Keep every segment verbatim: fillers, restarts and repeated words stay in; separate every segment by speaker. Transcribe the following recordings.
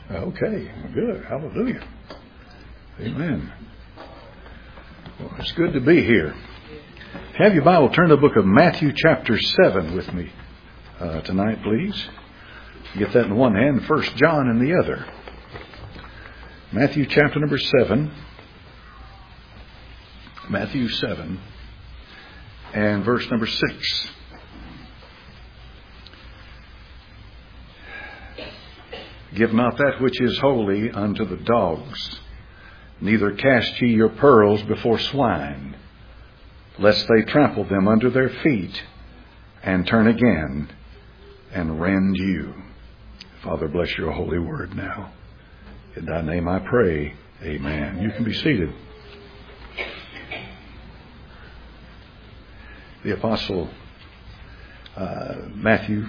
Speaker 1: Okay, good. Hallelujah. Amen. Well, it's good to be here. Have your Bible, turn to the book of Matthew chapter seven with me uh, tonight, please. Get that in one hand, First John in the other. Matthew chapter number seven. Matthew seven and verse number six. Give not that which is holy unto the dogs, neither cast ye your pearls before swine, lest they trample them under their feet, and turn again, and rend you. Father, bless your holy word now. In thy name I pray, amen. You can be seated. The Apostle uh, Matthew,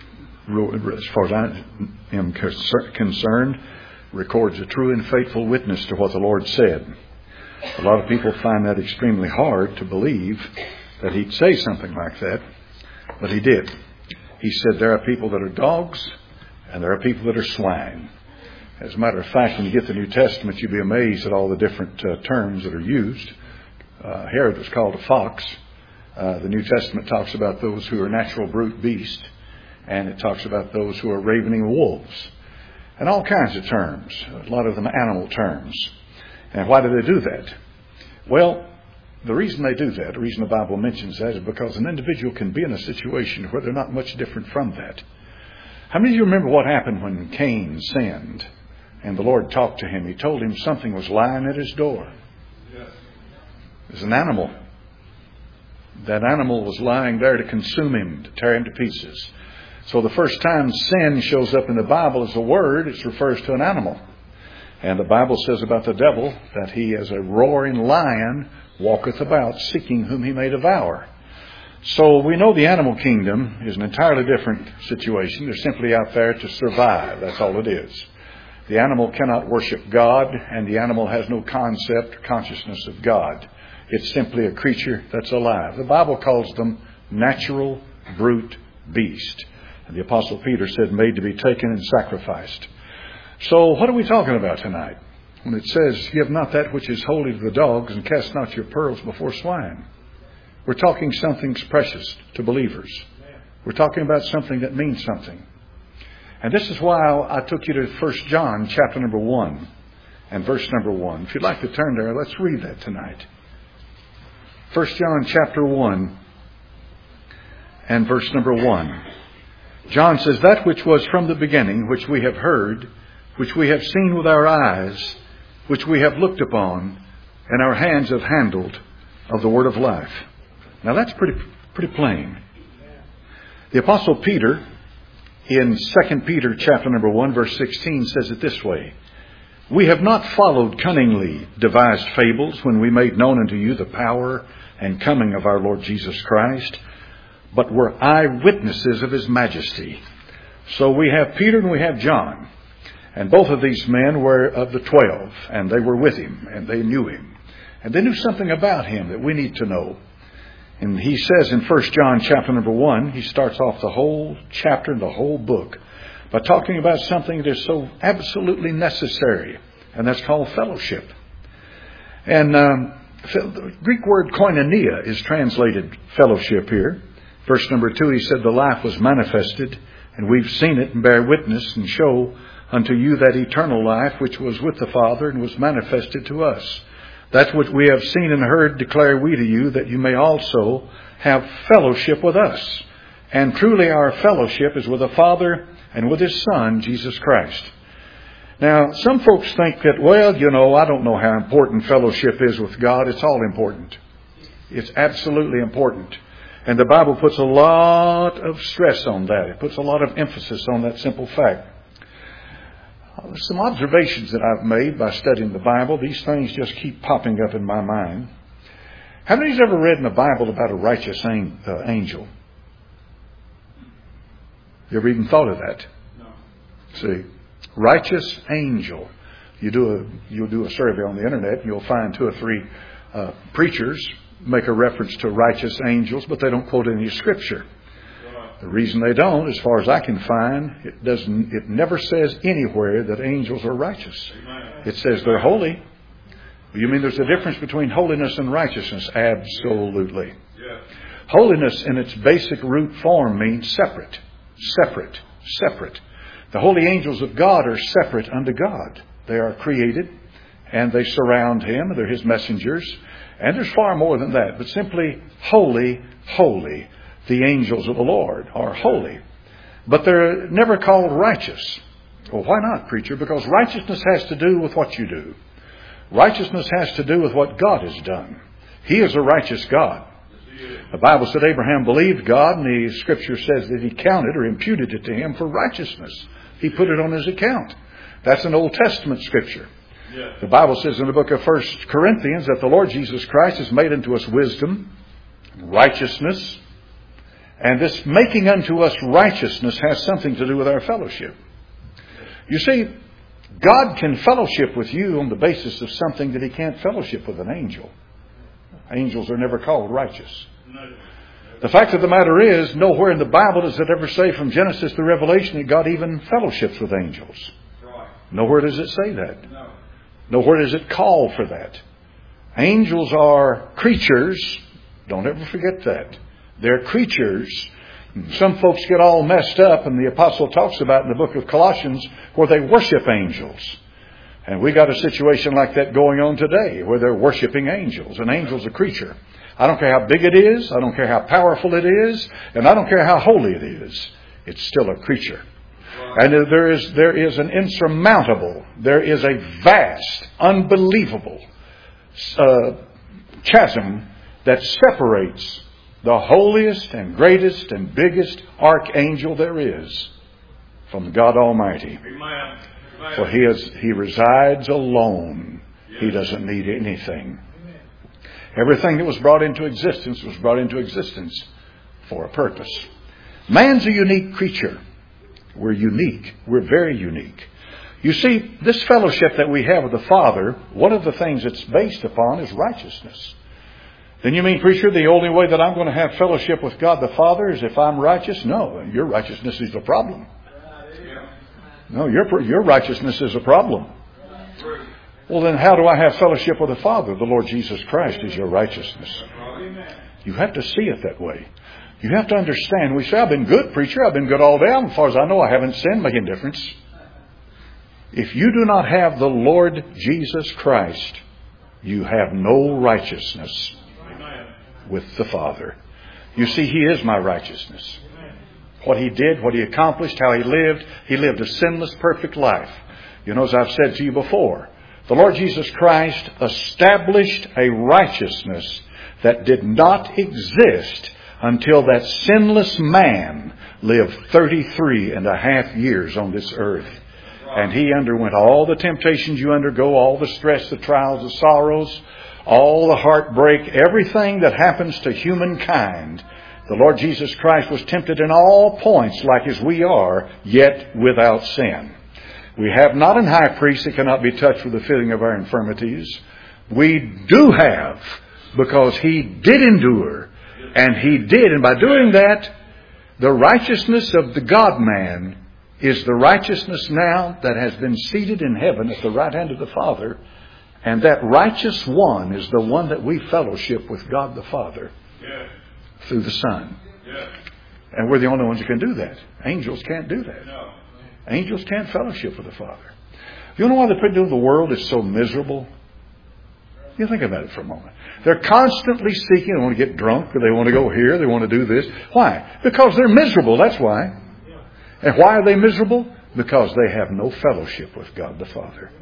Speaker 1: as far as I am concerned, records a true and faithful witness to what the Lord said. A lot of people find that extremely hard to believe that he'd say something like that, but he did. He said there are people that are dogs and there are people that are swine. As a matter of fact, when you get the New Testament, you'll be amazed at all the different uh, terms that are used. Uh, Herod was called a fox. Uh, the New Testament talks about those who are natural brute beasts, and it talks about those who are ravening wolves, and all kinds of terms, a lot of them animal terms. And why do they do that? Well, the reason they do that, the reason the Bible mentions that, is because an individual can be in a situation where they're not much different from that. How many of you remember what happened when Cain sinned and the Lord talked to him? He told him something was lying at his door. Yes. It was an animal. That animal was lying there to consume him, to tear him to pieces. So the first time sin shows up in the Bible as a word, it refers to an animal. And the Bible says about the devil that he, as a roaring lion, walketh about, seeking whom he may devour. So we know the animal kingdom is an entirely different situation. They're simply out there to survive. That's all it is. The animal cannot worship God, and the animal has no concept or consciousness of God. It's simply a creature that's alive. The Bible calls them natural brute beast. And the Apostle Peter said, made to be taken and sacrificed. So what are we talking about tonight? When it says, give not that which is holy to the dogs, and cast not your pearls before swine. We're talking something precious to believers. We're talking about something that means something. And this is why I took you to First John chapter number one and verse number one. If you'd like to turn there, let's read that tonight. First John chapter one and verse number one. John says, that which was from the beginning, which we have heard, which we have seen with our eyes, which we have looked upon, and our hands have handled of the word of life. Now that's pretty pretty plain. The Apostle Peter, in Second Peter chapter number one, verse sixteen, says it this way. We have not followed cunningly devised fables when we made known unto you the power and coming of our Lord Jesus Christ, but were eyewitnesses of his majesty. So we have Peter and we have John. And both of these men were of the twelve, and they were with him, and they knew him. And they knew something about him that we need to know. And he says in First John chapter number one, he starts off the whole chapter and the whole book by talking about something that is so absolutely necessary, and that's called fellowship. And um, the Greek word koinonia is translated fellowship here. Verse number two, he said, the life was manifested, and we've seen it and bear witness and show unto you that eternal life which was with the Father and was manifested to us. That's what we have seen and heard declare we to you, that you may also have fellowship with us. And truly our fellowship is with the Father and with His Son, Jesus Christ. Now, some folks think that, well, you know, I don't know how important fellowship is with God. It's all important. It's absolutely important. And the Bible puts a lot of stress on that. It puts a lot of emphasis on that simple fact. Some observations that I've made by studying the Bible, these things just keep popping up in my mind. How many of you ever read in the Bible about a righteous angel? You ever even thought of that?
Speaker 2: No.
Speaker 1: See, righteous angel. You do a you'll do a survey on the internet, and you'll find two or three uh, preachers make a reference to righteous angels, but they don't quote any scripture. The reason they don't, as far as I can find, it doesn't. It never says anywhere that angels are righteous. It says they're holy. You mean there's a difference between holiness and righteousness? Absolutely. Holiness in its basic root form means separate, separate, separate. The holy angels of God are separate unto God. They are created and they surround Him. They're His messengers. And there's far more than that. But simply holy, holy. The angels of the Lord are holy. But they're never called righteous. Well, why not, preacher? Because righteousness has to do with what you do. Righteousness has to do with what God has done. He is a righteous God. The Bible said Abraham believed God, and the Scripture says that he counted or imputed it to him for righteousness. He put it on his account. That's an Old Testament Scripture. Yeah. The Bible says in the book of First Corinthians that the Lord Jesus Christ has made unto us wisdom, righteousness, and this making unto us righteousness has something to do with our fellowship. You see, God can fellowship with you on the basis of something that He can't fellowship with an angel. Angels are never called righteous. The fact of the matter is, nowhere in the Bible does it ever say from Genesis to Revelation that God even fellowships with angels. Nowhere does it say that. Nowhere does it call for that. Angels are creatures. Don't ever forget that. They're creatures. Some folks get all messed up, and the apostle talks about in the book of Colossians where they worship angels. And we got a situation like that going on today where they're worshiping angels. An angel's a creature. I don't care how big it is. I don't care how powerful it is. And I don't care how holy it is. It's still a creature. And there is, there is an insurmountable, there is a vast, unbelievable uh, chasm that separates the holiest and greatest and biggest archangel there is from God Almighty. Amen. For he is, he resides alone. He doesn't need anything. Everything that was brought into existence was brought into existence for a purpose. Man's a unique creature. We're unique. We're very unique. You see, this fellowship that we have with the Father, one of the things it's based upon is righteousness. Then you mean, preacher, the only way that I'm going to have fellowship with God the Father is if I'm righteous? No, your righteousness is the problem. No, your, your righteousness is a problem. Well, then how do I have fellowship with the Father? The Lord Jesus Christ is your righteousness. You have to see it that way. You have to understand. We say, I've been good, preacher. I've been good all day. As far as I know, I haven't sinned. Making a difference. If you do not have the Lord Jesus Christ, you have no righteousness with the Father. You see, He is my righteousness. What He did, what He accomplished, how He lived. He lived a sinless, perfect life. You know, as I've said to you before, the Lord Jesus Christ established a righteousness that did not exist until that sinless man lived thirty-three and a half years on this earth. And He underwent all the temptations you undergo, all the stress, the trials, the sorrows, all the heartbreak, everything that happens to humankind. The Lord Jesus Christ was tempted in all points like as we are, yet without sin. We have not an high priest that cannot be touched with the feeling of our infirmities. We do have, because He did endure. And He did. And by doing that, the righteousness of the God-man is the righteousness now that has been seated in heaven at the right hand of the Father. And that righteous one is the one that we fellowship with God the Father yeah. through the Son. Yeah. And we're the only ones who can do that. Angels can't do that. No. Angels can't fellowship with the Father. You know why the people of the world is so miserable? You think about it for a moment. They're constantly seeking. They want to get drunk, or they want to go here, they want to do this. Why? Because they're miserable. That's why. And why are they miserable? Because they have no fellowship with God the Father.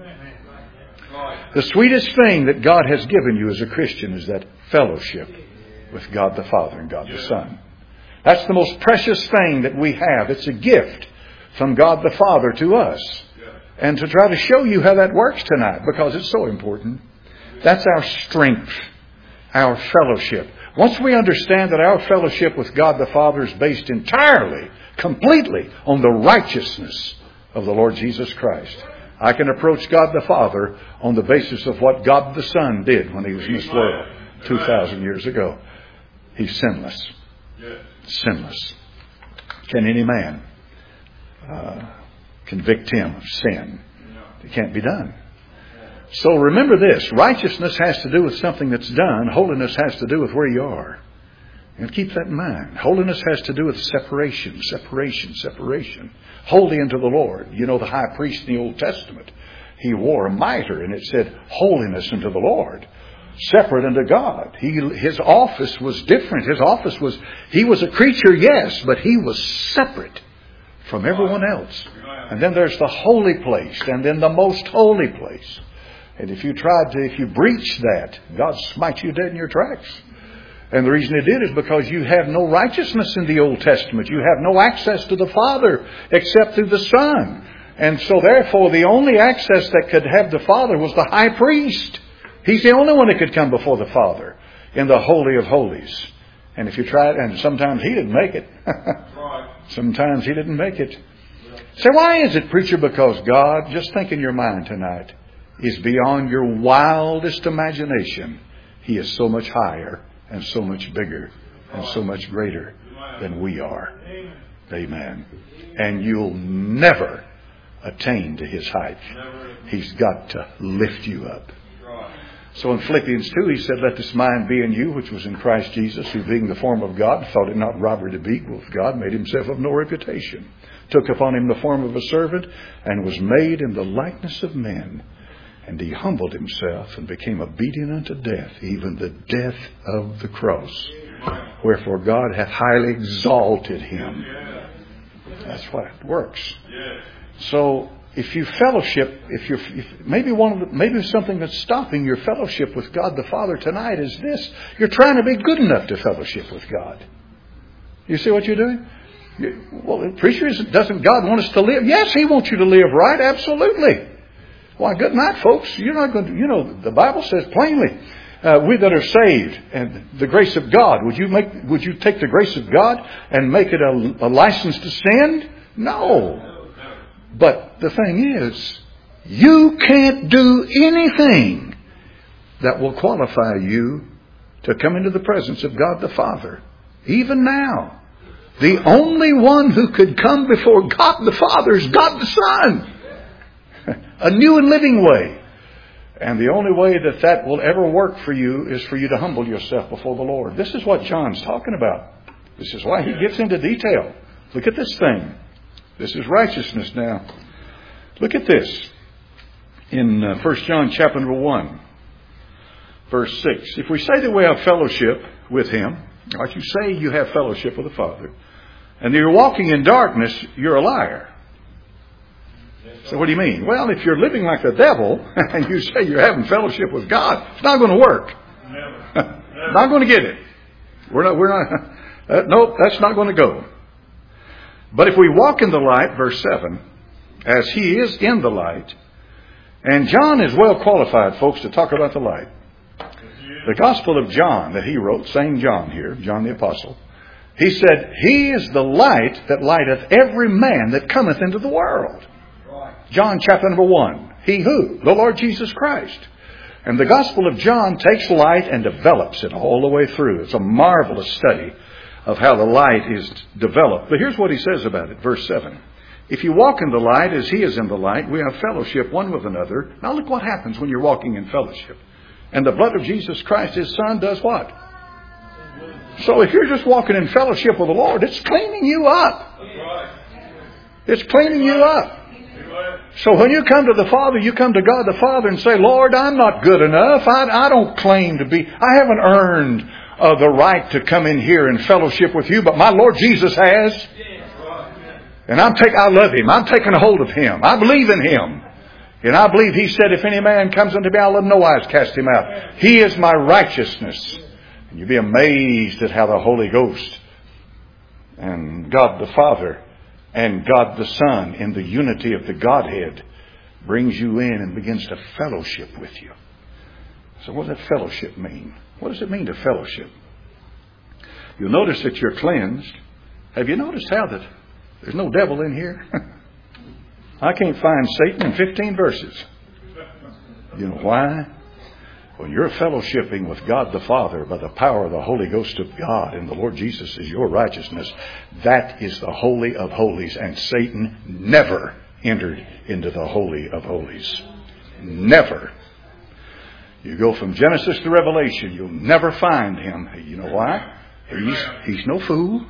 Speaker 1: The sweetest thing that God has given you as a Christian is that fellowship with God the Father and God the Son. That's the most precious thing that we have. It's a gift from God the Father to us. And to try to show you how that works tonight, because it's so important. That's our strength, our fellowship. Once we understand that our fellowship with God the Father is based entirely, completely on the righteousness of the Lord Jesus Christ, I can approach God the Father on the basis of what God the Son did when He was in this world two thousand years ago. He's sinless. Sinless. Can any man uh, convict him of sin? It can't be done. So remember this. Righteousness has to do with something that's done. Holiness has to do with where you are. And keep that in mind. Holiness has to do with separation, separation, separation. Holy unto the Lord. You know, the high priest in the Old Testament, he wore a mitre and it said, holiness unto the Lord. Separate unto God. He, his office was different. His office was, he was a creature, yes, but he was separate from everyone else. And then there's the holy place, and then the most holy place. And if you tried to, if you breach that, God smites you dead in your tracks. And the reason He did is because you have no righteousness in the Old Testament. You have no access to the Father except through the Son. And so therefore the only access that could have the Father was the high priest. He's the only one that could come before the Father in the Holy of Holies. And if you tried, and sometimes He didn't make it. Sometimes He didn't make it. So why is it, preacher? Because God, just think in your mind tonight, is beyond your wildest imagination. He is so much higher and so much bigger and so much greater than we are. Amen. And you'll never attain to His height. He's got to lift you up. So in Philippians two, he said, let this mind be in you, which was in Christ Jesus, who being the form of God, thought it not robbery to be equal with God, made Himself of no reputation, took upon Him the form of a servant, and was made in the likeness of men. And He humbled Himself and became obedient unto death, even the death of the cross. Wherefore God hath highly exalted Him. That's why it works. So if you fellowship, if you're if maybe one of the, maybe something that's stopping your fellowship with God the Father tonight is this: you're trying to be good enough to fellowship with God. You see what you're doing? You, well, preacher, doesn't God want us to live? Yes, He wants you to live right. Absolutely. Why, good night, folks. You're not going to, you know, the Bible says plainly, uh, we that are saved and the grace of God. Would you make? Would you take the grace of God and make it a, a license to sin? No. But the thing is, you can't do anything that will qualify you to come into the presence of God the Father. Even now, the only one who could come before God the Father is God the Son. A new and living way. And the only way that that will ever work for you is for you to humble yourself before the Lord. This is what John's talking about. This is why he gets into detail. Look at this thing. This is righteousness now. Look at this. In uh, First John chapter number one, verse six. If we say that we have fellowship with Him, like you say you have fellowship with the Father, and you're walking in darkness, you're a liar. So what do you mean? Well, if you're living like the devil and you say you're having fellowship with God, it's not going to work. Never. Never. Not going to get it. We're not. We're not. Uh, nope, that's not going to go. But if we walk in the light, verse seven, as He is in the light, and John is well qualified, folks, to talk about the light. The Gospel of John that he wrote, Saint John here, John the Apostle, he said, He is the light that lighteth every man that cometh into the world. John chapter number one. He who? The Lord Jesus Christ. And the Gospel of John takes light and develops it all the way through. It's a marvelous study of how the light is developed. But here's what he says about it, verse seven. If you walk in the light as He is in the light, we have fellowship one with another. Now look what happens when you're walking in fellowship. And the blood of Jesus Christ, His Son, does what? So if you're just walking in fellowship with the Lord, it's cleaning you up. It's cleaning you up. So when you come to the Father, you come to God the Father and say, Lord, I'm not good enough. I, I don't claim to be. I haven't earned uh, the right to come in here and fellowship with you, but my Lord Jesus has. And I'm take, I love Him. I'm taking a hold of Him. I believe in Him. And I believe He said, if any man comes unto me, I'll in no wise cast him out. He is my righteousness. And you'll be amazed at how the Holy Ghost and God the Father and God the Son in the unity of the Godhead brings you in and begins to fellowship with you. So what does that fellowship mean? What does it mean to fellowship? You'll notice that you're cleansed. Have you noticed how that there's no devil in here? I can't find Satan in fifteen verses. You know why? When you're fellowshipping with God the Father by the power of the Holy Ghost of God and the Lord Jesus is your righteousness, that is the Holy of Holies, and Satan never entered into the Holy of Holies. Never. You go from Genesis to Revelation, you'll never find him. You know why? He's, he's no fool.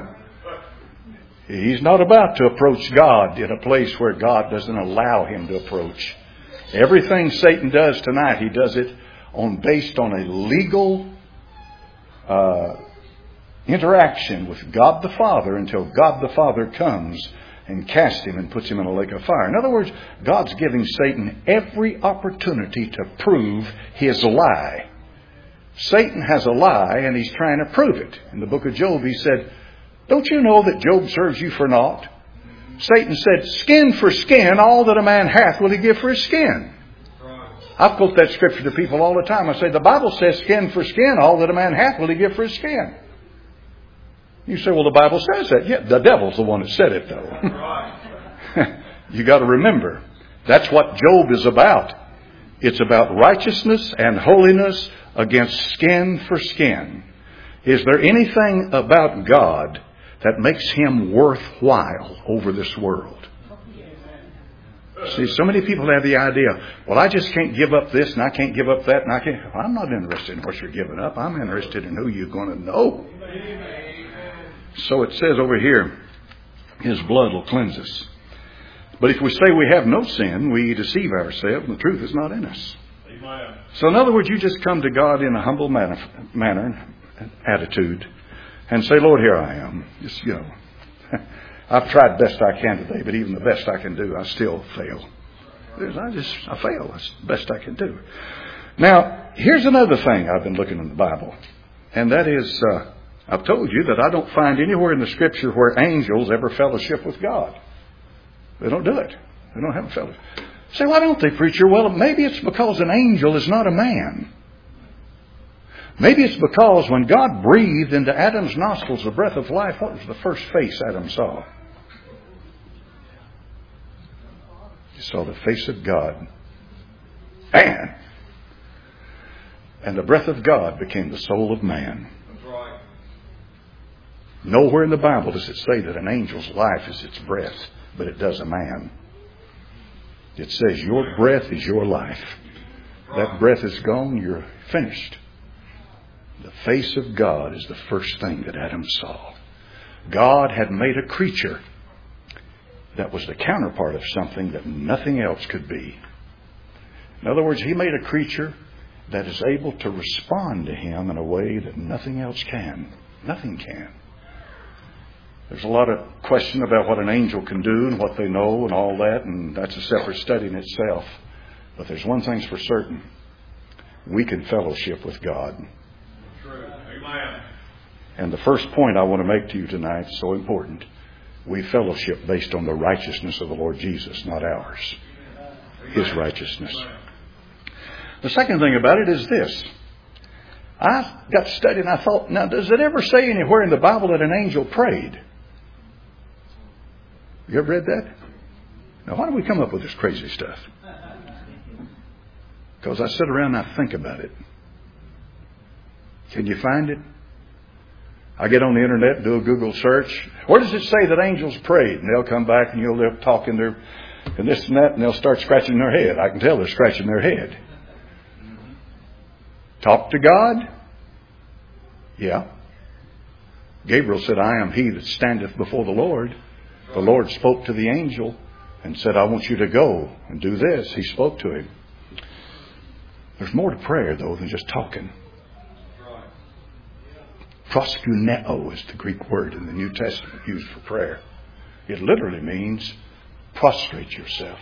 Speaker 1: He's not about to approach God in a place where God doesn't allow him to approach. Everything Satan does tonight, he does it on based on a legal uh, interaction with God the Father until God the Father comes and casts him and puts him in a lake of fire. In other words, God's giving Satan every opportunity to prove his lie. Satan has a lie and he's trying to prove it. In the book of Job, he said, don't you know that Job serves you for naught? Satan said, skin for skin, all that a man hath will he give for his skin. I quote that scripture to people all the time. I say, the Bible says skin for skin, all that a man hath will he give for his skin. You say, well, the Bible says that. Yeah, the devil's the one that said it, though. You got to remember, that's what Job is about. It's about righteousness and holiness against skin for skin. Is there anything about God that makes him worthwhile over this world? See, so many people have the idea, well, I just can't give up this and I can't give up that and I can't. Well, I'm not interested in what you're giving up. I'm interested in who you're going to know. So it says over here, his blood will cleanse us. But if we say we have no sin, we deceive ourselves and the truth is not in us. Amen. So in other words, you just come to God in a humble manner, manner attitude and say, Lord, here I am. Just, you know, I've tried best I can today, but even the best I can do, I still fail. I just, I fail. That's the best I can do. Now, here's another thing I've been looking in the Bible. And that is, uh, I've told you that I don't find anywhere in the Scripture where angels ever fellowship with God. They don't do it. They don't have a fellowship. Say, why don't they, preacher? Well, maybe it's because an angel is not a man. Maybe it's because when God breathed into Adam's nostrils the breath of life, what was the first face Adam saw? He saw the face of God. Man! And the breath of God became the soul of man. That's right. Nowhere in the Bible does it say that an angel's life is its breath, but it does a man. It says your breath is your life. That breath is gone, you're finished. The face of God is the first thing that Adam saw. God had made a creature that was the counterpart of something that nothing else could be. In other words, He made a creature that is able to respond to Him in a way that nothing else can. Nothing can. There's a lot of question about what an angel can do and what they know and all that, and that's a separate study in itself. But there's one thing's for certain. We can fellowship with God. True. Amen. And the first point I want to make to you tonight is so important. We fellowship based on the righteousness of the Lord Jesus, not ours. His righteousness. The second thing about it is this. I got studied and I thought, now does it ever say anywhere in the Bible that an angel prayed? You ever read that? Now why do we come up with this crazy stuff? Because I sit around and I think about it. Can you find it? I get on the internet and do a Google search. Where does it say that angels prayed? And they'll come back and you'll they'll talk in their and this and that and they'll start scratching their head. I can tell they're scratching their head. Talk to God? Yeah. Gabriel said, I am he that standeth before the Lord. The Lord spoke to the angel and said, I want you to go and do this. He spoke to him. There's more to prayer, though, than just talking. Proskuneo is the Greek word in the New Testament used for prayer. It literally means prostrate yourself.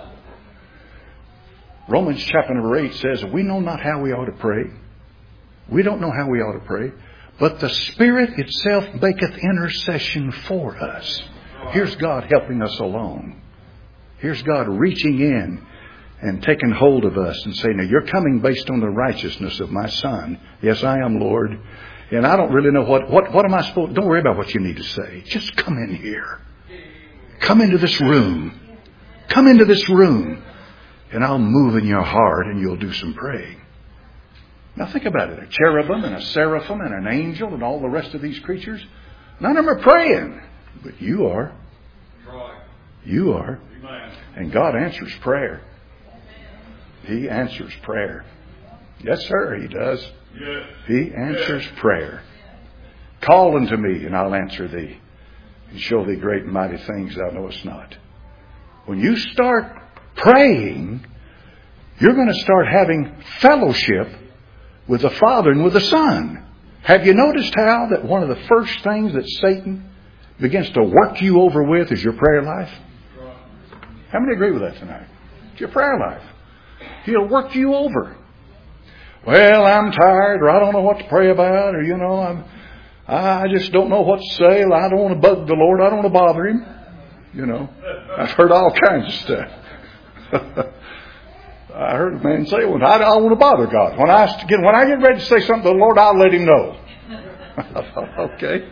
Speaker 1: Romans chapter number eight says, we know not how we ought to pray. We don't know how we ought to pray. But the Spirit itself maketh intercession for us. Here's God helping us along. Here's God reaching in and taking hold of us and saying, now you're coming based on the righteousness of my Son. Yes, I am, Lord. And I don't really know what, what, what am I supposed to, don't worry about what you need to say. Just come in here. Come into this room. Come into this room. And I'll move in your heart and you'll do some praying. Now think about it. A cherubim and a seraphim and an angel and all the rest of these creatures. None of them are praying. But you are. You are. And God answers prayer. He answers prayer. Yes, sir, He does. He answers prayer. Call unto me, and I'll answer thee, and show thee great and mighty things thou knowest not. When you start praying, you're going to start having fellowship with the Father and with the Son. Have you noticed how that one of the first things that Satan begins to work you over with is your prayer life? How many agree with that tonight? It's your prayer life. He'll work you over. Well, I'm tired, or I don't know what to pray about, or, you know, I'm, I just don't know what to say. I don't want to bug the Lord. I don't want to bother Him. You know, I've heard all kinds of stuff. I heard a man say, well, I don't want to bother God. When I get, when I get ready to say something to the Lord, I'll let Him know. I thought, okay.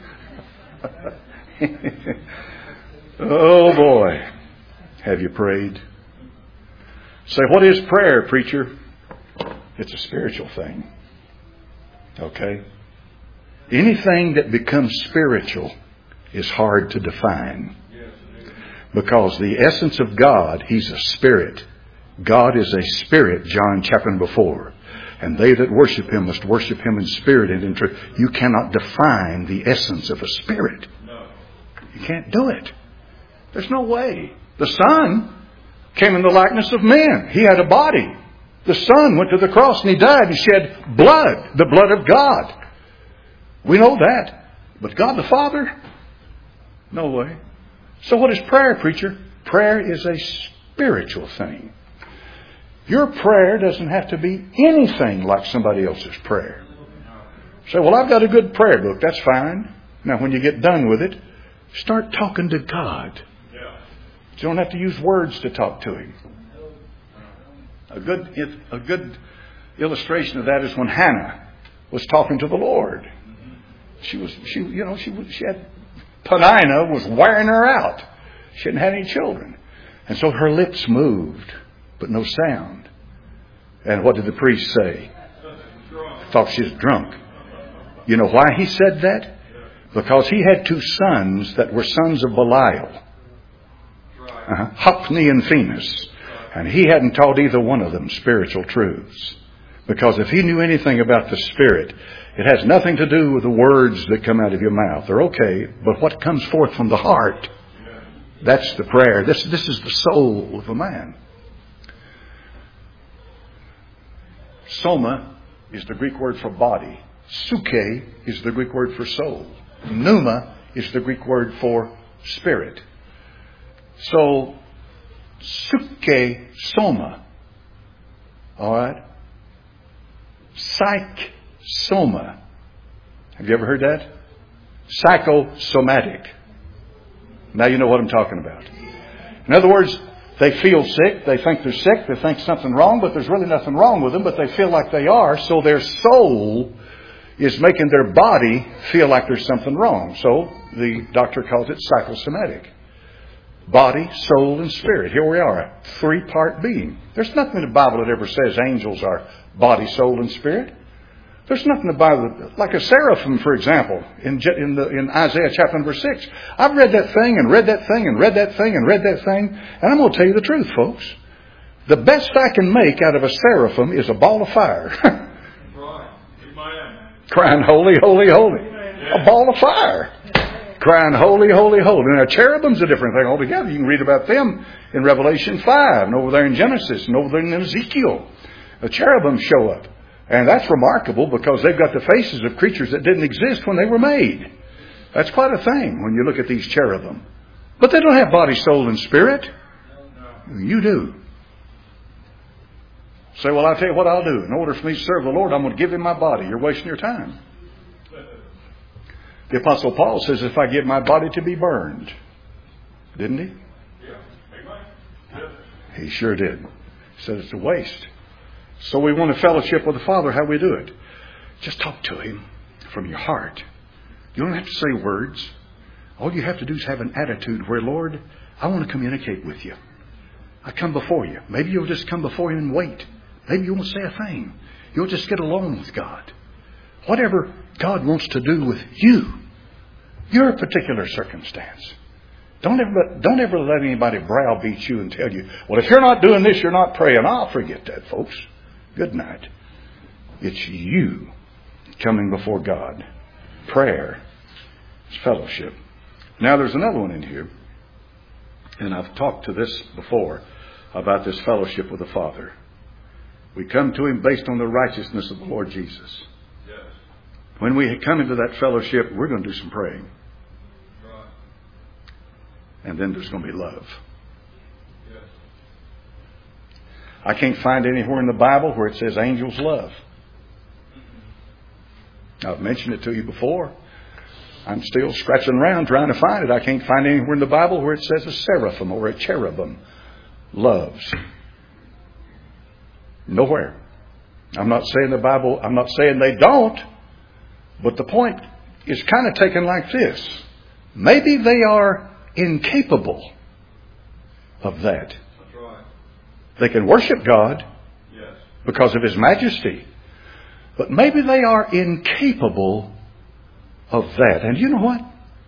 Speaker 1: Oh, boy. Have you prayed? Say, what is prayer, preacher? It's a spiritual thing. Okay? Anything that becomes spiritual is hard to define. Because the essence of God, He's a spirit. God is a spirit, John chapter before. And they that worship Him must worship Him in spirit and in truth. You cannot define the essence of a spirit. You can't do it. There's no way. The Son came in the likeness of men. He had a body. The Son went to the cross and He died and shed blood, the blood of God. We know that. But God the Father? No way. So what is prayer, preacher? Prayer is a spiritual thing. Your prayer doesn't have to be anything like somebody else's prayer. Say, well, I've got a good prayer book. That's fine. Now, when you get done with it, start talking to God. You don't have to use words to talk to Him. A good, a good illustration of that is when Hannah was talking to the Lord. She was, she, you know, she, she had, Peninnah was wearing her out. She hadn't had any children. And so her lips moved, but no sound. And what did the priest say? Thought she was drunk. You know why he said that? Because he had two sons that were sons of Belial. Uh-huh. Hophni and Phinehas. And he hadn't taught either one of them spiritual truths. Because if he knew anything about the Spirit, it has nothing to do with the words that come out of your mouth. They're okay, but what comes forth from the heart, that's the prayer. This, this is the soul of a man. Soma is the Greek word for body. Suke is the Greek word for soul. Pneuma is the Greek word for spirit. So, suke soma. All right? Psych soma. Have you ever heard that? Psychosomatic. Now you know what I'm talking about. In other words, they feel sick. They think they're sick. They think something wrong, but there's really nothing wrong with them, but they feel like they are. So their soul is making their body feel like there's something wrong. So the doctor calls it psychosomatic. Body, soul, and spirit. Here we are, a three-part being. There's nothing in the Bible that ever says angels are body, soul, and spirit. There's nothing in the Bible, like a seraphim, for example, in in, the, in Isaiah chapter number six. I've read that thing and read that thing and read that thing and read that thing, and I'm going to tell you the truth, folks. The best I can make out of a seraphim is a ball of fire. Crying, holy, holy, holy. A ball of fire. Crying, holy, holy, holy. Now, cherubim's a different thing altogether. You can read about them in Revelation five, and over there in Genesis, and over there in Ezekiel. The cherubim show up. And that's remarkable because they've got the faces of creatures that didn't exist when they were made. That's quite a thing when you look at these cherubim. But they don't have body, soul, and spirit. You do. Say, well, I'll tell you what I'll do. In order for me to serve the Lord, I'm going to give Him my body. You're wasting your time. The Apostle Paul says, if I give my body to be burned. Didn't he? He sure did. He said it's a waste. So we want a fellowship with the Father. How do we do it? Just talk to Him from your heart. You don't have to say words. All you have to do is have an attitude where, Lord, I want to communicate with you. I come before you. Maybe you'll just come before Him and wait. Maybe you won't say a thing. You'll just get along with God. Whatever God wants to do with you, your particular circumstance. Don't ever, don't ever let anybody browbeat you and tell you, well, if you're not doing this, you're not praying. I'll forget that, folks. Good night. It's you coming before God. Prayer is fellowship. Now, there's another one in here. And I've talked to this before about this fellowship with the Father. We come to Him based on the righteousness of the Lord Jesus. Yes. When we come into that fellowship, we're going to do some praying. Right. And then there's going to be love. Yes. I can't find anywhere in the Bible where it says angels love. I've mentioned it to you before. I'm still scratching around trying to find it. I can't find anywhere in the Bible where it says a seraphim or a cherubim loves. Nowhere. I'm not saying the Bible, I'm not saying they don't, but the point is kind of taken like this. Maybe they are incapable of that. That's right. They can worship God yes. because of His majesty, but maybe they are incapable of that. And you know what?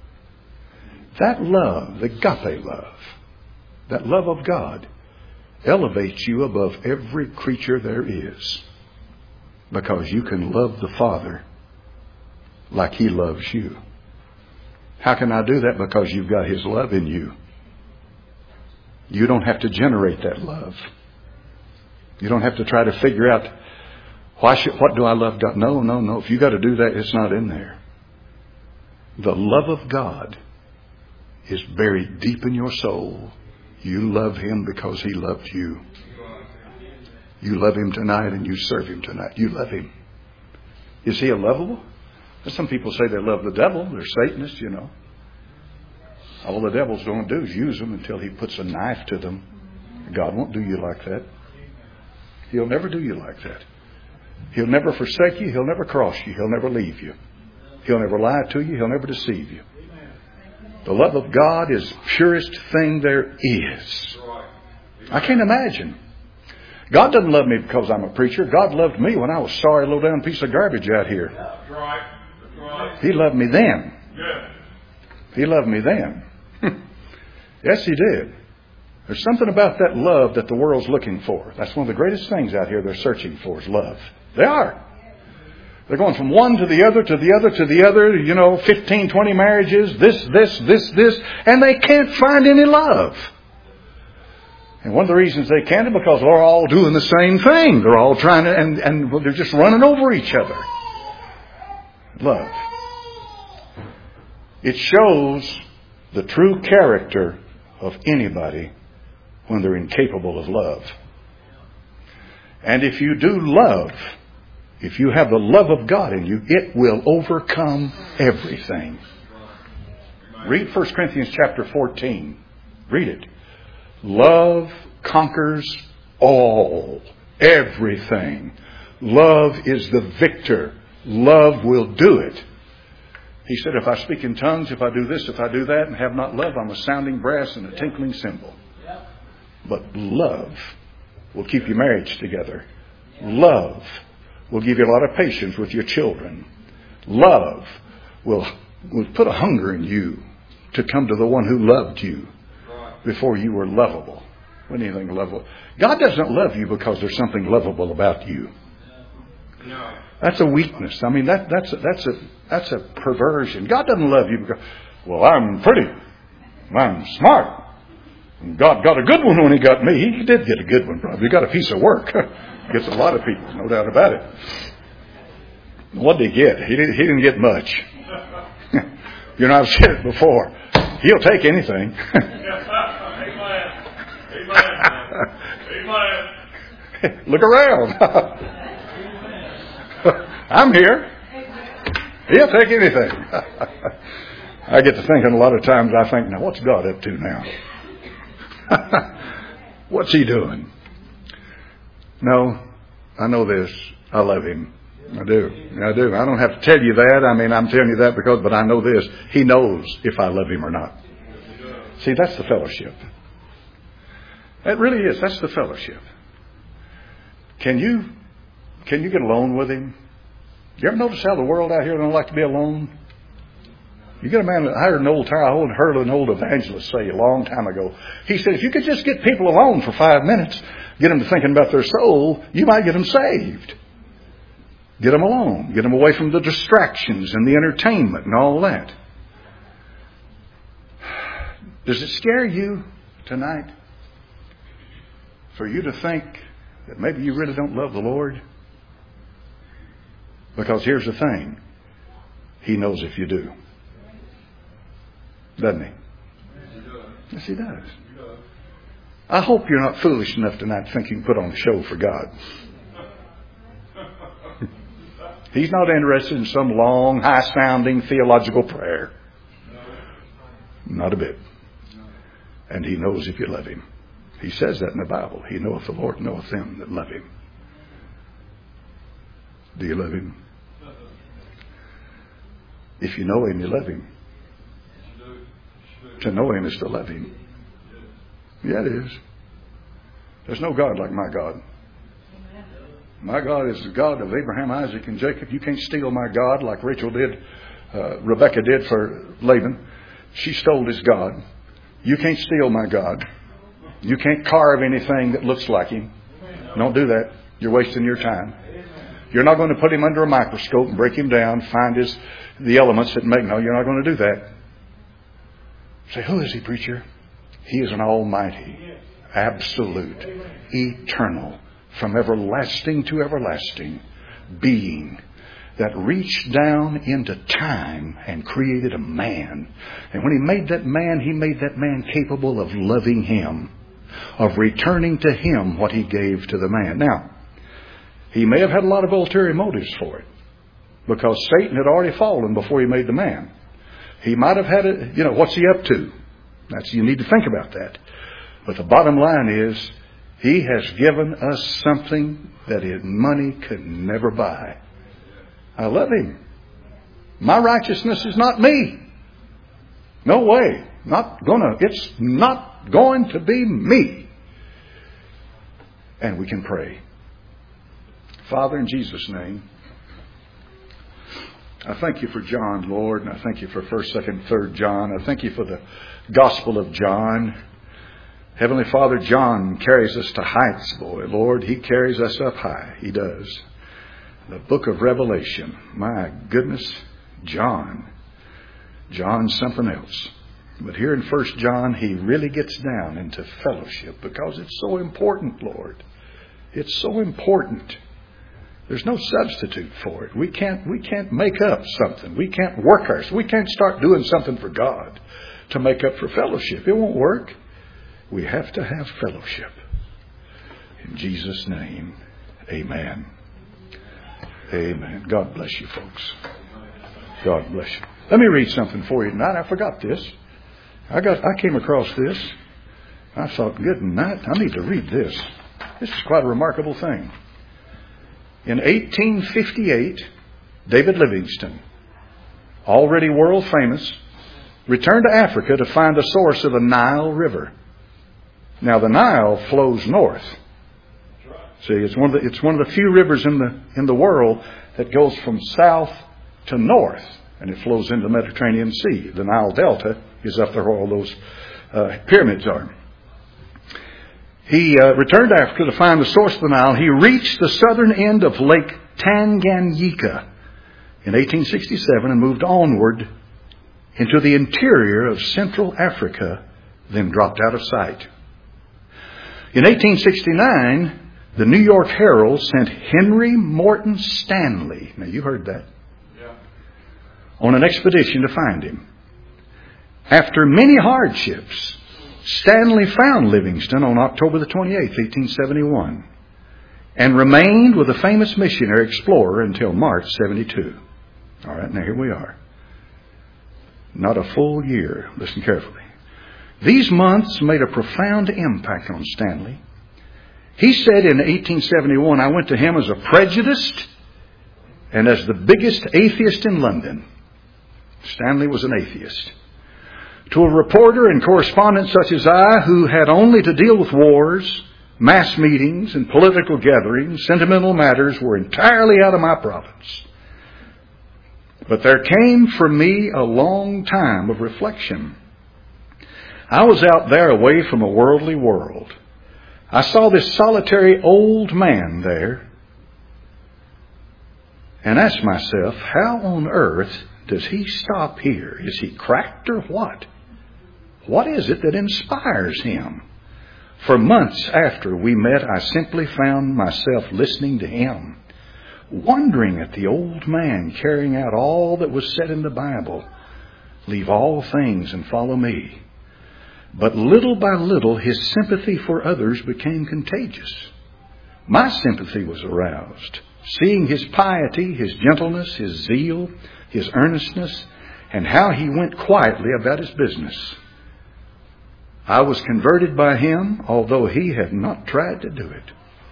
Speaker 1: That love, the agape love, that love of God, elevates you above every creature there is. Because you can love the Father like He loves you. How can I do that? Because you've got His love in you. You don't have to generate that love. You don't have to try to figure out, why should, what do I love God? No, no, no. If you got to do that, it's not in there. The love of God is buried deep in your soul. You love Him because He loved you. You love Him tonight and you serve Him tonight. You love Him. Is He a lovable? Some people say they love the devil. They're Satanists, you know. All the devil's going to do is use them until he puts a knife to them. God won't do you like that. He'll never do you like that. He'll never forsake you. He'll never cross you. He'll never leave you. He'll never lie to you. He'll never deceive you. The love of God is the purest thing there is. I can't imagine. God doesn't love me because I'm a preacher. God loved me when I was a sorry, low-down piece of garbage out here. That's right. That's right. He loved me then. Yeah. He loved me then. Yes, He did. There's something about that love that the world's looking for. That's one of the greatest things out here they're searching for is love. They are. They're going from one to the other, to the other, to the other, you know, fifteen, twenty marriages, this, this, this, this, and they can't find any love. And one of the reasons they can't is because they're all doing the same thing. They're all trying to, and, and they're just running over each other. Love. It shows the true character of anybody when they're incapable of love. And if you do love, if you have the love of God in you, it will overcome everything. Read First Corinthians chapter fourteen. Read it. Love conquers all, everything. Love is the victor. Love will do it. He said, if I speak in tongues, if I do this, if I do that, and have not love, I'm a sounding brass and a tinkling cymbal. But love will keep your marriage together. Love will give you a lot of patience with your children. Love will, will put a hunger in you to come to the one who loved you before you were lovable. When anything lovable. God doesn't love you because there's something lovable about you. No. That's a weakness. I mean, that, that's, a, that's, a, that's a perversion. God doesn't love you because, well, I'm pretty. I'm smart. And God got a good one when He got me. He did get a good one, probably. He got a piece of work. Gets a lot of people, no doubt about it. What did he get? He didn't, he didn't get much. You know, I've said it before. He'll take anything. Look around. I'm here. He'll take anything. I get to thinking a lot of times, I think, now what's God up to now? What's He doing? No, I know this. I love Him. I do. I do. I don't have to tell you that. I mean, I'm telling you that because, but I know this. He knows if I love Him or not. See, that's the fellowship. It really is. That's the fellowship. Can you Can you get alone with Him? You ever notice how the world out here don't like to be alone? You get a man, I heard an old I heard an old evangelist say a long time ago. He said, if you could just get people alone for five minutes, get them to thinking about their soul, you might get them saved. Get them alone. Get them away from the distractions and the entertainment and all that. Does it scare you tonight for you to think that maybe you really don't love the Lord? Because here's the thing. He knows if you do. Doesn't He? Yes, He does. I hope you're not foolish enough tonight to think you can put on a show for God. He's not interested in some long, high-sounding theological prayer. Not a bit. And He knows if you love Him. He says that in the Bible. He knoweth the Lord knoweth them that love Him. Do you love Him? If you know Him, you love Him. To know Him is to love Him. Yeah, it is. There's no God like my God. My God is the God of Abraham, Isaac, and Jacob. You can't steal my God like Rachel did, uh, Rebecca did for Laban. She stole his God. You can't steal my God. You can't carve anything that looks like Him. Don't do that. You're wasting your time. You're not going to put Him under a microscope and break Him down, find his the elements that make. No, you're not going to do that. Say, who is He, preacher? He is an almighty, absolute, eternal, from everlasting to everlasting being that reached down into time and created a man. And when He made that man, He made that man capable of loving Him, of returning to Him what He gave to the man. Now, He may have had a lot of ulterior motives for it, because Satan had already fallen before He made the man. He might have had a, you know, what's he up to? That's, you need to think about that. But the bottom line is, He has given us something that His money could never buy. I love Him. My righteousness is not me. No way. Not gonna, it's not going to be me. And we can pray. Father, in Jesus' name, I thank You for John, Lord, and I thank You for first, second, third John. I thank You for the Gospel of John. Heavenly Father, John carries us to heights, boy. Lord, he carries us up high. He does. The book of Revelation. My goodness, John. John's something else. But here in First John, he really gets down into fellowship because it's so important, Lord. It's so important. There's no substitute for it. We can't, we can't make up something. We can't work ours. We can't start doing something for God to make up for fellowship. It won't work. We have to have fellowship. In Jesus' name, amen. Amen. God bless you, folks. God bless you. Let me read something for you tonight. I forgot this. I got. I came across this. I thought, good night, I need to read this. This is quite a remarkable thing. In eighteen fifty-eight, David Livingstone, already world famous, returned to Africa to find the source of the Nile River. Now the Nile flows north. See, it's one of the, it's one of the few rivers in the in the world that goes from south to north, and it flows into the Mediterranean Sea. The Nile Delta is up there where all those uh, pyramids are. He uh, returned to Africa to find the source of the Nile. He reached the southern end of Lake Tanganyika in eighteen sixty-seven and moved onward into the interior of Central Africa, then dropped out of sight. In eighteen sixty-nine, the New York Herald sent Henry Morton Stanley, now you heard that, yeah, on an expedition to find him. After many hardships, Stanley found Livingstone on October the twenty-eighth, eighteen seventy-one, and remained with the famous missionary explorer until March seventy-two. All right, now here we are. Not a full year. Listen carefully. These months made a profound impact on Stanley. He said in eighteen seventy-one, I went to him as a prejudiced and as the biggest atheist in London. Stanley was an atheist. To a reporter and correspondent such as I, who had only to deal with wars, Mass meetings and political gatherings, sentimental matters were entirely out of my province. But there came for me a long time of reflection. I was out there away from a worldly world. I saw this solitary old man there and asked myself, how on earth does he stop here? Is he cracked or what? What is it that inspires him? For months after we met, I simply found myself listening to him, wondering at the old man carrying out all that was said in the Bible. Leave all things and follow me. But little by little, his sympathy for others became contagious. My sympathy was aroused, seeing his piety, his gentleness, his zeal, his earnestness, and how he went quietly about his business. I was converted by him, although he had not tried to do it.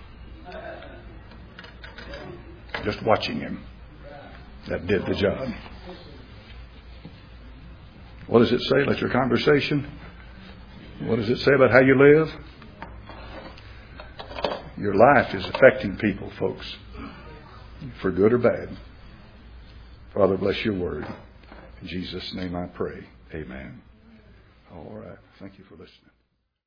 Speaker 1: Just watching him, that did the job. What does it say? Let your conversation. What does it say about how you live? Your life is affecting people, folks, for good or bad. Father, bless your word. In Jesus' name I pray. Amen. All right. Thank you for listening.